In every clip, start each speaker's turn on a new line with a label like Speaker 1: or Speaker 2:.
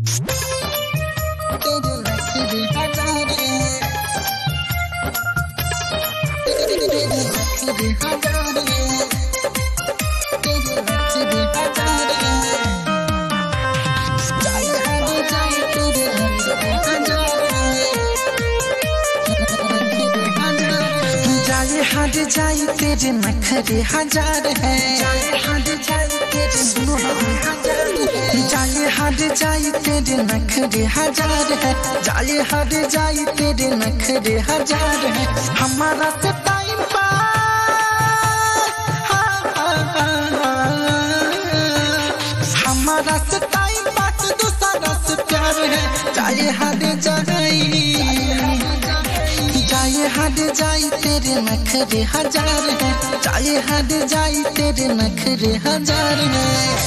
Speaker 1: हट जाई तेरे नखरे हजार है, सुनो जाले हट जाई तेरे नखरे हजार है, जाले हट जाई तेरे नखरे हजार है। हमारा से टाइम हमारा से टाइम पास दूसरा से प्यार है। जाले हट जाई हट जाई तेरे नखरे हजार है, चाहे हट जाई तेरे नखरे हजार है।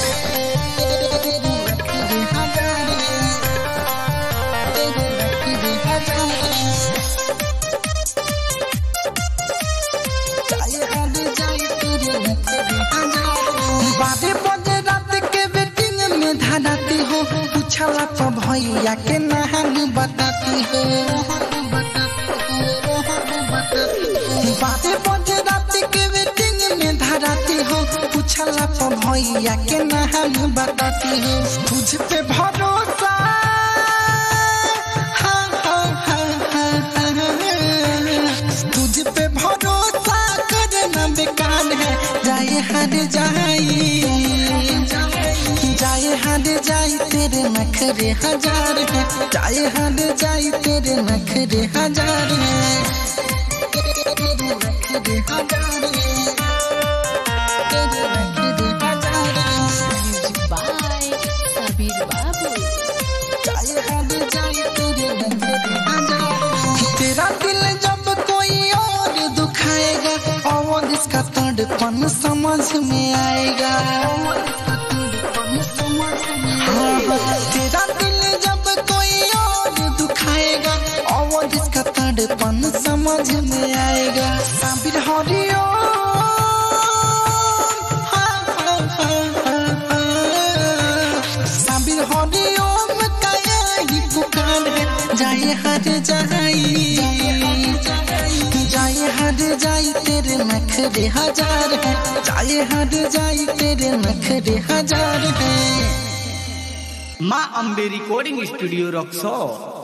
Speaker 1: बारह बजे रात के वेटिंग में धराती हो, पूछला तो भैया के नाम बताती हो। 12 बजे रात के वेटिंग में धराती हो, पूछला तो भैया के नाम बताती हो। तुझ पे भरोसा तुझ पे भरोसा करना बेकार है। जाए हट जाई तेरे नखरे हजार है, जाए हट जाई तेरे नखरे हजार है। तेरा दिल जब कोई और दुखाएगा, और इसका तड़पन समझ में आएगा। तेरा दिल जब कोई और दुखाएगा, और इसका तड़पन समझ में आएगा। साबिर हरिओ साबिर हरिओम का यही पुकार है। जाए हट जाई तेरे नखरे हजार है, जाए हट जाई तेरे नखरे हजार है।
Speaker 2: माँ अम्बे रिकॉर्डिंग स्टूडियो रक्सौल।